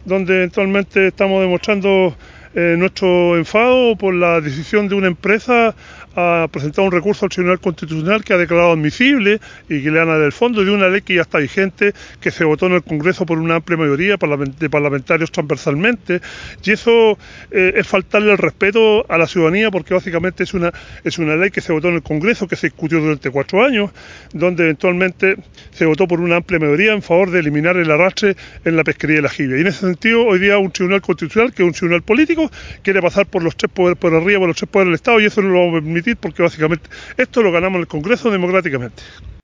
donde eventualmente estamos demostrando nuestro enfado por la decisión de una empresa a presentar un recurso al Tribunal Constitucional que ha declarado admisible y que le dan el fondo de una ley que ya está vigente, que se votó en el Congreso por una amplia mayoría de parlamentarios transversalmente, y eso es faltarle el respeto a la ciudadanía, porque básicamente es una ley que se votó en el Congreso, que se discutió durante 4 años, donde eventualmente se votó por una amplia mayoría en favor de eliminar el arrastre en la pesquería de la jibia. Y en ese sentido, hoy día un Tribunal Constitucional, que es un tribunal político, quiere pasar por los tres poderes, por arriba, por los tres poderes del Estado, y eso no lo vamos a permitir porque básicamente esto lo ganamos en el Congreso democráticamente.